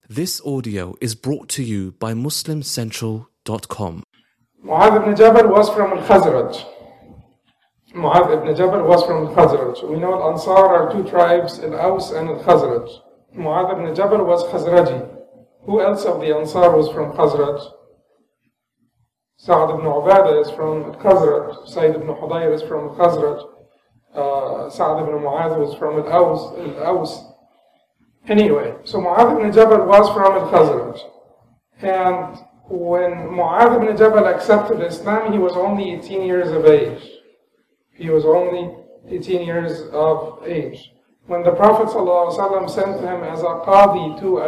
This audio is brought to you by MuslimCentral.com. Mu'adh ibn Jabal was from Al-Khazraj. Mu'adh ibn Jabal was from Al-Khazraj. We know Al-Ansar are two tribes, Al-Aws and Al-Khazraj. Mu'adh ibn Jabal was Khazraji. Who else of the Ansar was from Khazraj? Sa'ad ibn Ubadah is from Al-Khazraj. Sayyid ibn Hudayr is from Al-Khazraj. Sa'ad ibn Mu'adh was from Al-Aws. Anyway, so Mu'adh ibn Jabal was from Al-Khazraj. And when Mu'adh ibn Jabal accepted Islam, he was only 18 years of age. He was only 18 years of age. When the Prophet ﷺ sent him as a qadi to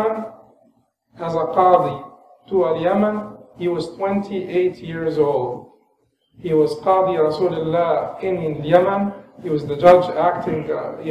Al-Yaman, he was 28 years old. He was qadi Rasulullah in Yemen. He was the judge acting,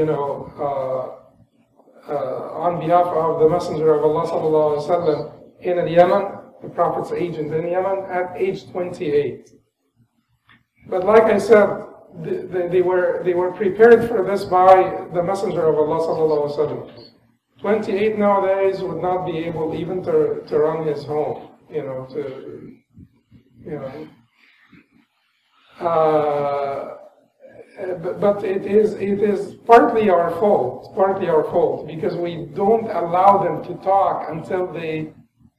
on behalf of the Messenger of Allah ﷺ in Yemen, the Prophet's agent in Yemen, at age 28. But like I said, they were prepared for this by the Messenger of Allah ﷺ. 28 nowadays would not be able even to run his home, But it is partly our fault, because we don't allow them to talk until they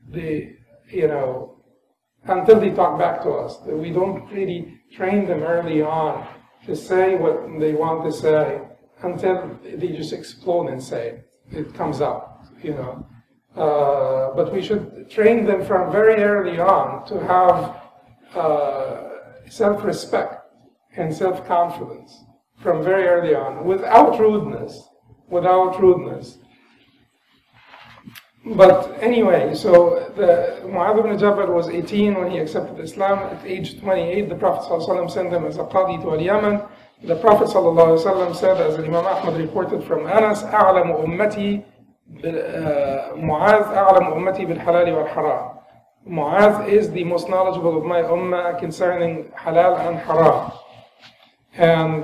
talk back to us. We don't really train them early on to say what they want to say until they just explode and say it. It comes out, But we should train them from very early on to have self-respect and self-confidence from very early on, without rudeness. But anyway, so Mu'adh ibn Jabal was 18 when he accepted Islam. At age 28, the Prophet ﷺ sent him as a qadi to Al-Yaman. The Prophet ﷺ said, as Imam Ahmad reported from Anas, أعلم أمتي Mu'adh أعلم أمتي بالحلال والحرام. Mu'adh is the most knowledgeable of my ummah concerning halal and haram. And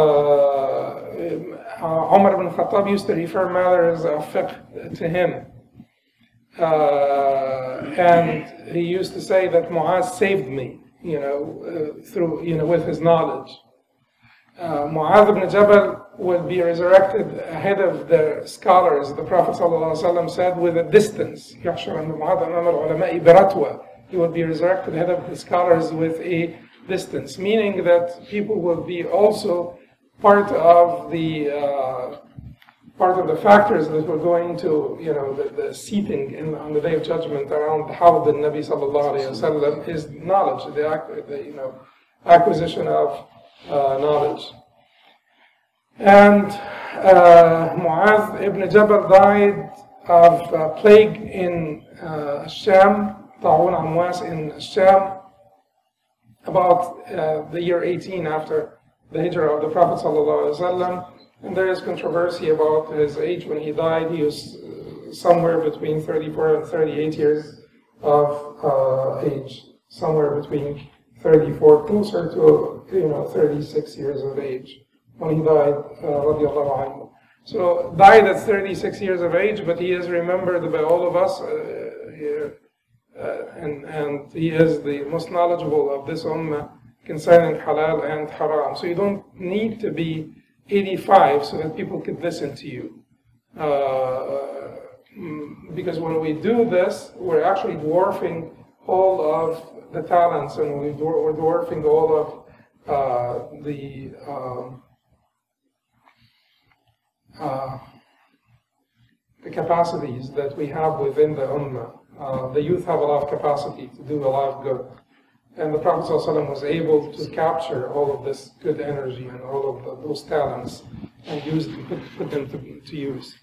Umar ibn Khattab used to refer matters of fiqh to him. And he used to say that Mu'adh saved me, with his knowledge. Mu'adh ibn Jabal will be resurrected ahead of the scholars. The Prophet ﷺ said, with a distance. He will be resurrected ahead of the scholars with a distance, meaning that people will be also part of the factors that were going to, the seating on the Day of Judgment around how the Nabi sallallahu alaihi wasallam, his knowledge, the acquisition of knowledge. And Mu'adh ibn Jabal died of plague in Sham, Ta'un Amwas in Sham, about the year 18 after the hijrah of the Prophet ﷺ. And there is controversy about his age when he died. He was somewhere between 34 and 38 years of age, somewhere between 34, closer to 36 years of age when he died, radiallahu anhu. So died at 36 years of age, but he is remembered by all of us and he is the most knowledgeable of this ummah concerning halal and haram. So you don't need to be 85 so that people could listen to you. Because when we do this, we're actually dwarfing all of the talents, and we're dwarfing all of the capacities that we have within the ummah. The youth have a lot of capacity to do a lot of good. And the Prophet ﷺ was able to capture all of this good energy and all of those talents and put them to use.